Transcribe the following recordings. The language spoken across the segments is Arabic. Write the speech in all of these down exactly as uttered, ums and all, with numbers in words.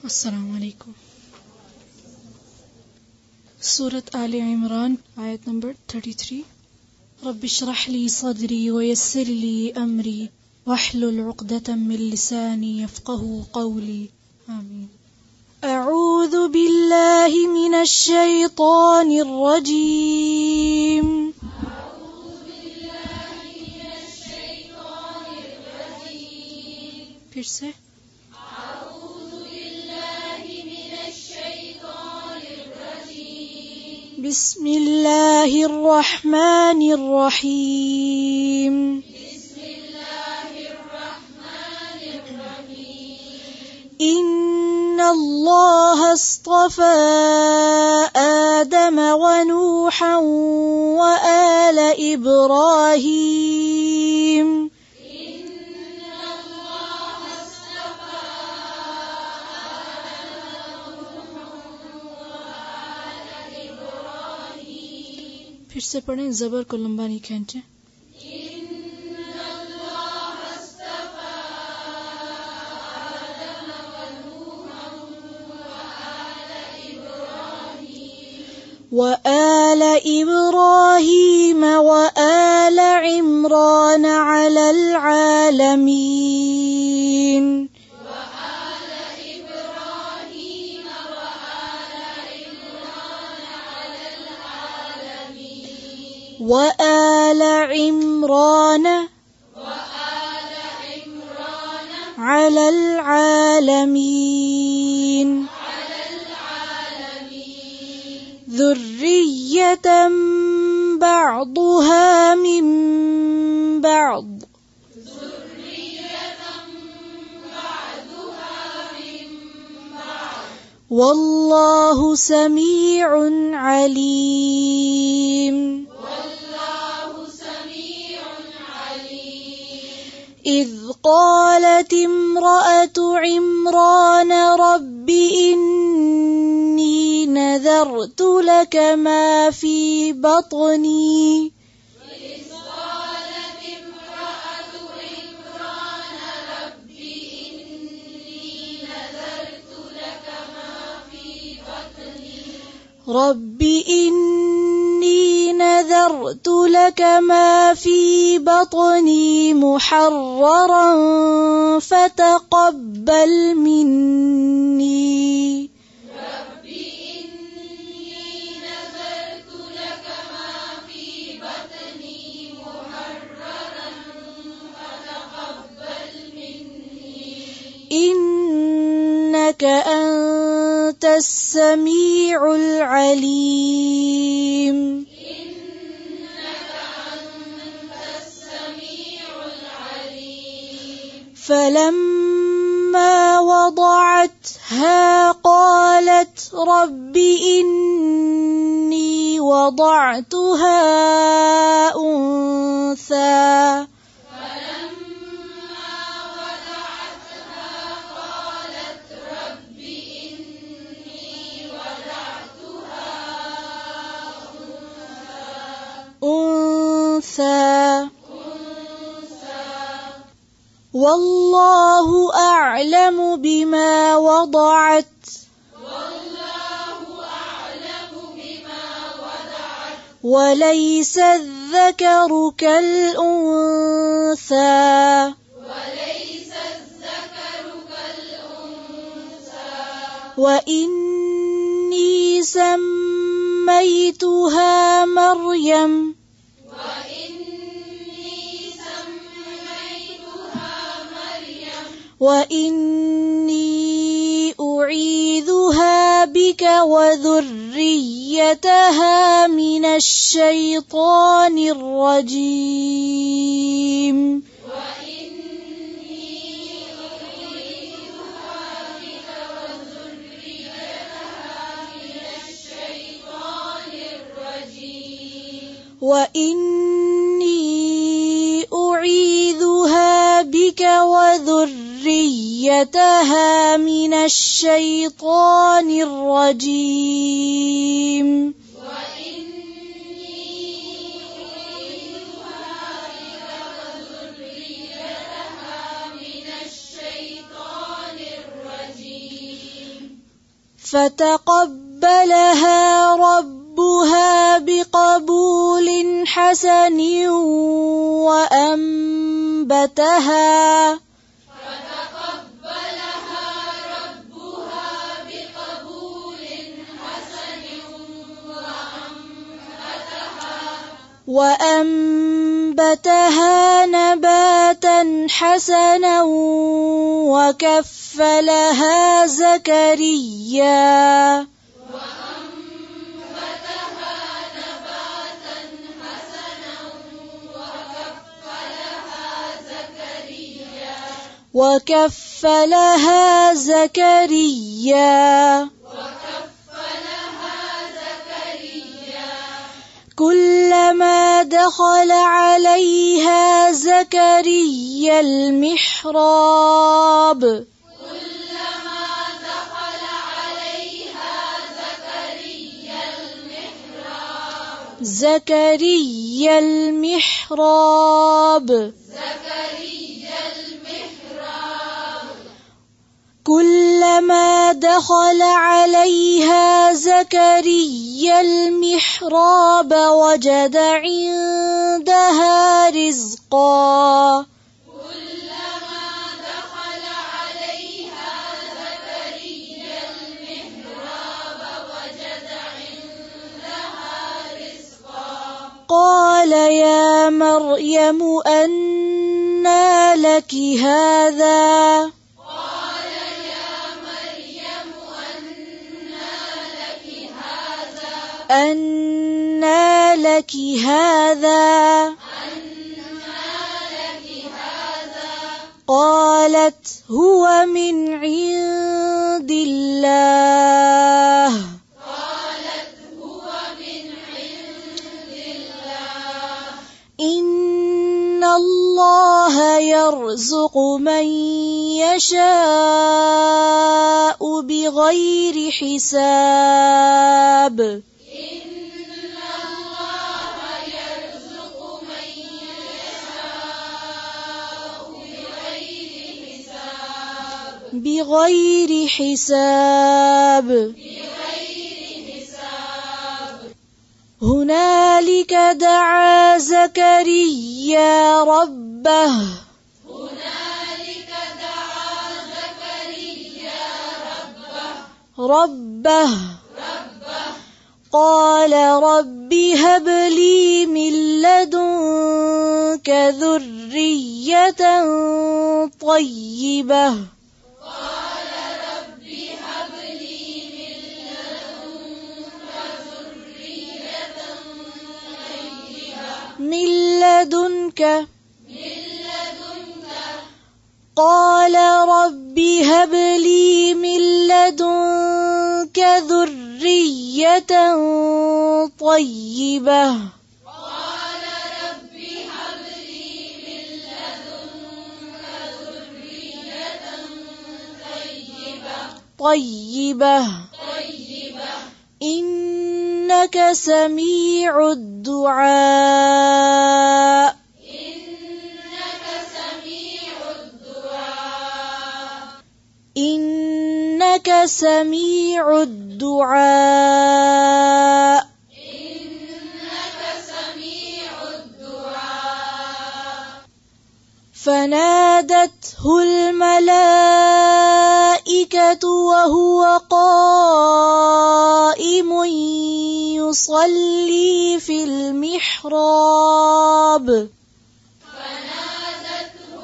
Assalamu alaikum. Surat Ali Imran, ayat number thirty-three. Rabbi shrah li sadri wa yassir li amri wahlul uqdatan min lisani yafqahu qawli. Amin. A'udhu billahi minash shaytanir rajim. A'udhu billahi minash shaytanir rajim. फिर से بسم الله الرحمن الرحيم. بسم الله الرحمن الرحيم. إن الله اصطفى آدم ونوحا وآل إبراهيم. फिर से पढ़ें, ज़बर को लंबा नहीं खींचे. وآل إبراهيم وآل عمران على العالمين. وآل عمران وآل عمران على العالمين على العالمين ذرية بعضها من بعض ذرية بعضها من بعض والله سميع عليم. إذ قالت امرأة عمران رب إني نذرت لك ما في بطني. إذ قالت امرأة عمران رب إني نذرت لك ما في بطني. رب إني نذرت لك ما في بطني محررا فتقبل مني. رب إني نذرت لك ما في بطني محررا فتقبل مني إنك أنت السميع العليم. فلما وضعتها قالت رب إني وضعتها أنثى. فلما وضعتها قالت رب إني وضعتها أنثى. والله أعلم بما وضعت. والله أعلم بما وضعت. وليس الذكر كالأنثى. وليس الذكر كالأنثى. وإني سميتها مريم. وإني أعيذها بك وذريتها من الشيطان الرجيم. وإني أعيذها بك وذريتها من الشيطان الرجيم. وإني أعيذها بك وذريتها من الشيطان الرجيم. فتقبلها ربها بقبول حسن وأنبتها وأنبتها نباتا حسنا وكفلها زكريا وكفلها زكريا كلما دخل عليها زكريا المحراب كلما دخل عليها زكريا المحراب زكريا المحراب زكريا المحراب كلما دخل عليها زكريا المحراب وجد عندها رزقا كلما دخل عليها زكريا المحراب وجد عندها رزقا قال يا مريم أنى لك هذا أنى لك هذا قالت هو من عند الله قالت هو من عند الله إن الله يرزق من يشاء بغير حساب بغير حساب بغير حساب هنالك دعا زكريا ربه هنالك دعا زكريا ربه ربه ربه قال رب هب لي من لدنك ذرية طيبة من لدنك من لدنك قال رب هب لي من لدنك ذرية طيبة قال رب هب لي من لدنك ذرية طيبة طيبة طيبة إنك سميع الدعاء إنك سميع الدعاء إنك سميع الدعاء إنك سميع الدعاء فنادته الملائكة وهو قائم يصلي في المحراب فنادته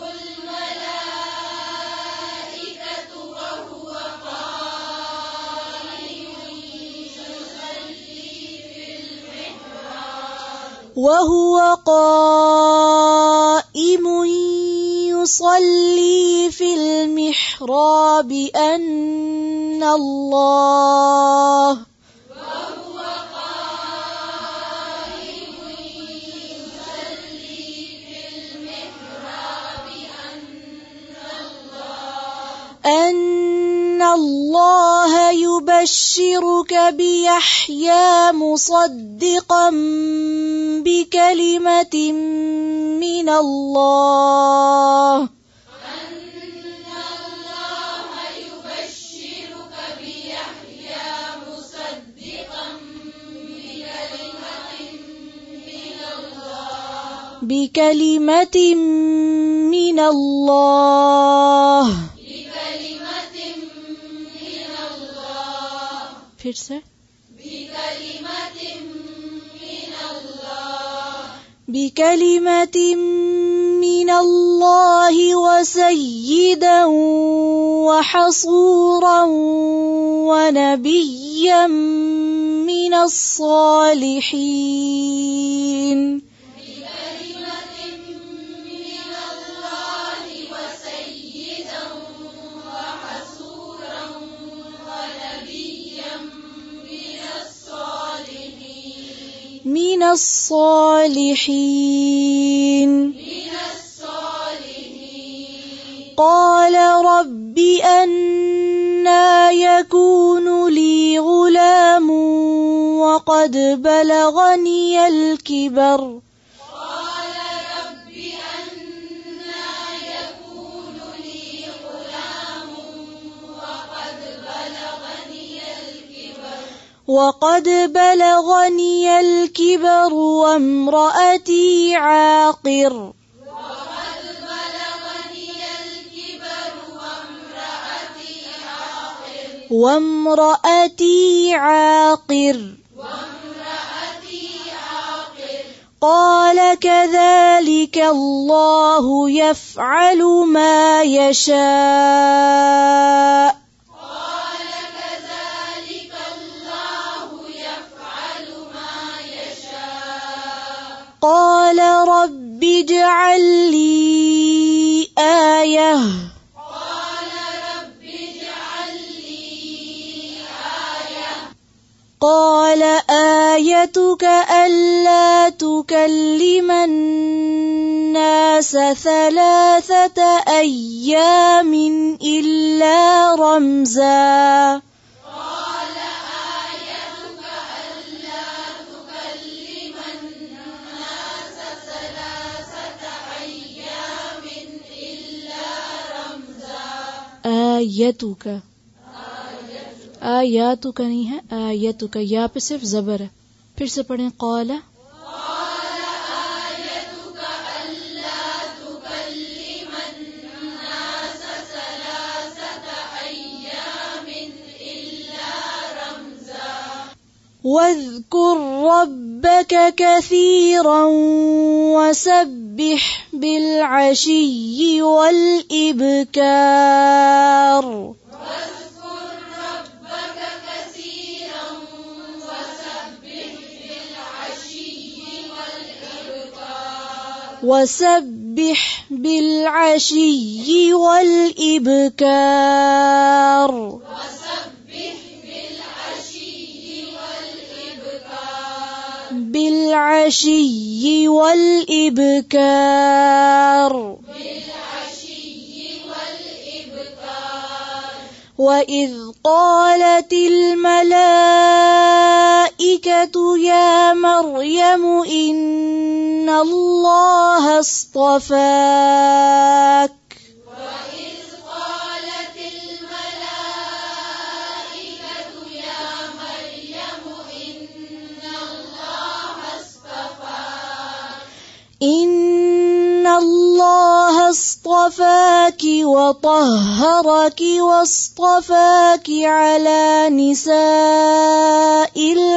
الملائكة وهو قائم يصلي في المحراب وهو قائم يصلي في المحراب أن الله وهو قائم يصلي في المحراب أن الله يبشرك بيحيى مصدقا بكلمة من الله أن الله يبشرك بيحيى बिकलिमतिम मिनल्लाह। बिकलिमतिम मिनल्लाह। फिर से बिकलिमतिम मिनल्लाह। बिकलिमतिम मिनल्लाहि व सय्यिदन व हसूरन व नबिय्यन मिनस सालिहीन। मिनस सालिहीन। قال رب أنى يكون لي غلام وقد بلغني الكبر قال رب أنى يكون لي غلام وقد بلغني الكبر وقد بلغني الكبر وامرأتي عاقر وامرأتي عاقر قال كذلك الله يفعل ما يشاء قال كذلك الله يفعل ما يشاء قال رب اجعل لي آية قال آيتك ألا تكلم الناس ثلاثة أيام إلا رمزا قال آيتك ألا تكلم الناس ثلاثة أيام إلا رمزا آيتك आयातुका नहीं है, आयतुका, या पे सिर्फ जबर है। फिर से पढ़ें क़ाला واذكر ربك كثيرا وسبح بالعشي والإبكار وسبح بالعشي والإبكار وسبح بالعشي والإبكار بالعشي والإبكار بالعشي والإبكار وإذ قالت الملائكة يا مريم إن الله اصطفاك وإذ قالت الملائكة يا مريم إن الله اصطفاك إن الله اصطفاك وطهرك واصطفاك على نساء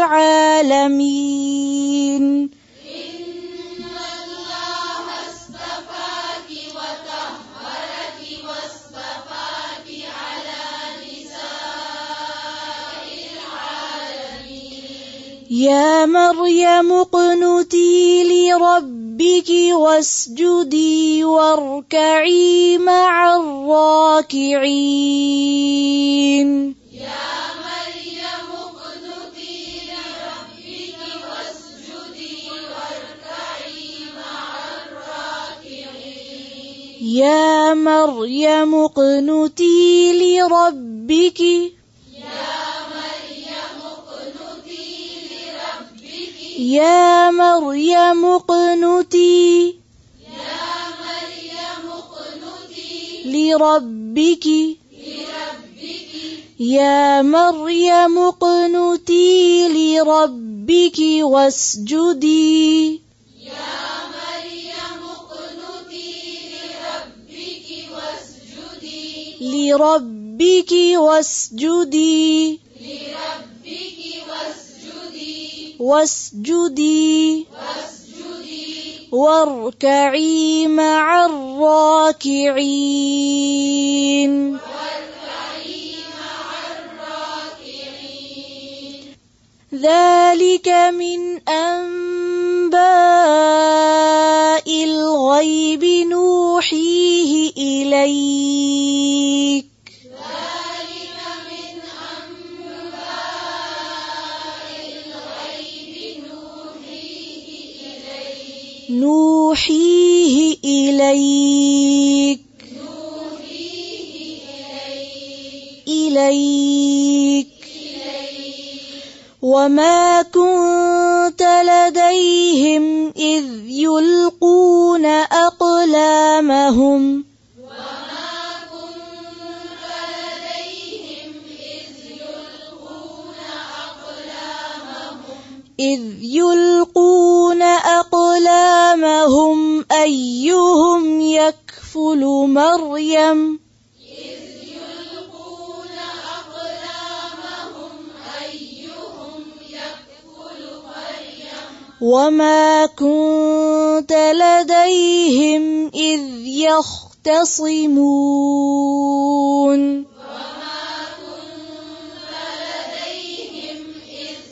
العالمين إن الله اصطفاك وطهرك واصطفاك على نساء العالمين يا مريم اقنتي لربك واسجدي واركعي مع الراكعين يا مريم اقنتي لربك واسجدي واركعي مع الراكعين يا مريم اقنتي لربك يا مريم اقنتي يا مريم اقنتي لربك لربك يا مريم اقنتي لربك واسجدي يا مريم لربك واسجدي لربك واسجدي واسجدي واسجدي واركعي مع الراكعين واركعي مع الراكعين ذلك من أنباء الغيب نوحيه إليك ذلك من أنباء الغيب نوحيه إليك نوحيه إليك نوحيه إليك إليك إليك وما كنت لديهم إذ يلقون أقلامهم وما كنت لديهم إذ يلقون أقلامهم إذ يلقون أقلامهم أيهم يكفل مريم إذ يلقون أقلامهم أيهم يكفل مريم وما كنت لديهم إذ يختصمون وما كنت لديهم إذ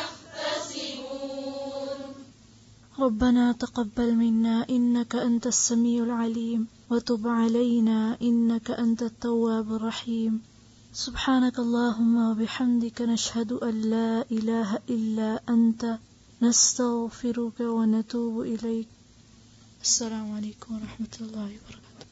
يختصمون ربنا تقبل منا إنك أنت السميع العليم وتب علينا إنك أنت التواب الرحيم سبحانك اللهم وبحمدك نشهد أن لا إله إلا أنت نستغفرك ونتوب إليك السلام عليكم ورحمة الله وبركاته.